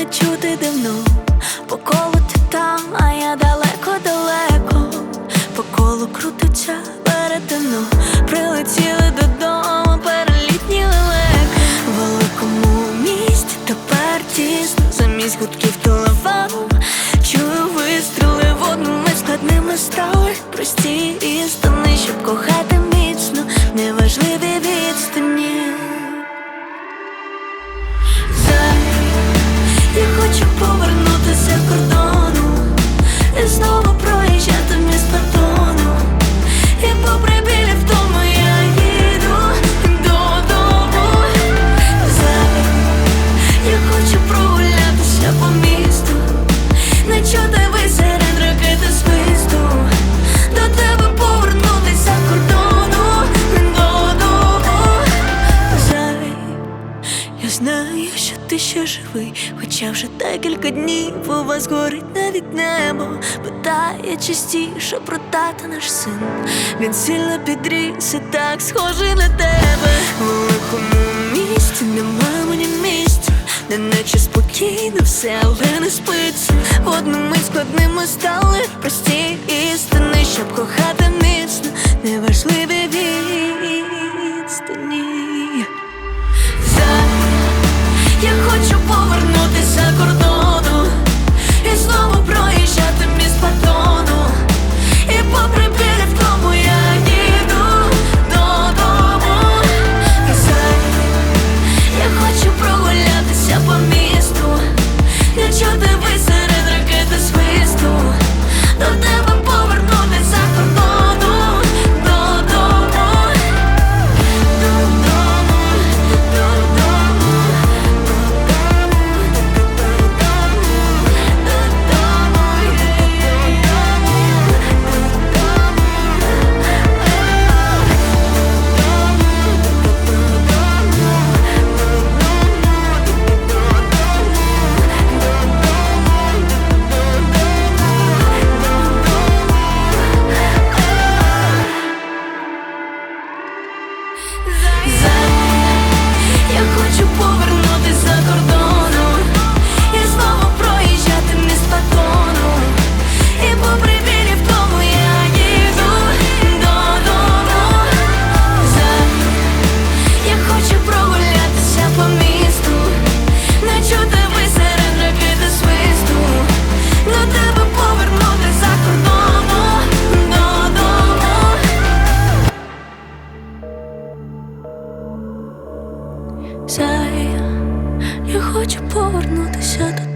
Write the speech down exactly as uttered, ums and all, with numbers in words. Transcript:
не чути давно. По колу ти там, а я далеко-далеко. По колу крутиться перетину. Прилетіли додому перелітні лелеки. В великому місті тепер тісно. Замість гудків телефону чую вистріли. В одну мить складними стали прості істини, щоб кохати міцно, неважливі відстані. Я хочу повернутися з кордону і знову проїжджати міст пардону. І попри білі втому я їду додому. Я хочу прогулятися по місту, не чути вись серед ракети свисту. До тебе повернутися з кордону додому. Зай, я знаю, що ти ще живий, хоча вже декілька днів у вас горить навіть небо. Питає частіше про тата наш син. Він сильно підріс і так схожий на тебе. В великому місті нема мені місця, де наче спокійно все, але не спиться. В одну мить складними стали прості істини, щоб кохати міцно, неважливі відстані. Я хочу повернутися з кордону і знову проїжджати міст пардону. І попри білі втому я їду додому. Я хочу прогулятися по місту, не чути вись серед ракети свисту. До тебе повернутися з кордону додому. Додому, додому. Я хочу повернутися з кордону і знову проїжджати міст пардону. І попри білі втому я їду додому. Я хочу прогулятися по місту, не чути вись серед ракети свисту. До тебе повернутися з кордону додому. Зай, я хочу повернутися до